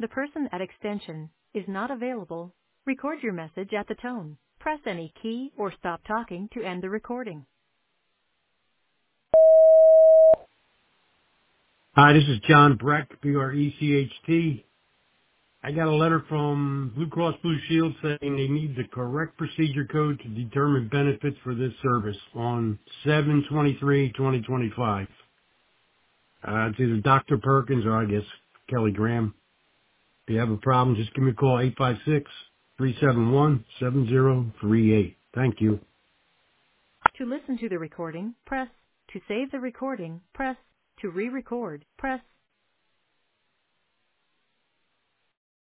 The person at extension is not available. Record your message at the tone. Press any key or stop talking to end the recording. Hi, this is John Breck, B-R-E-C-H-T. I got a letter from Blue Cross Blue Shield saying they need the correct procedure code to determine benefits for this service on 7/23/2025. It's either Dr. Perkins or I guess Kelly Graham. If you have a problem, just give me a call, 856-371-7038. Thank you. To listen to the recording, press. To save the recording, press. To re-record, press.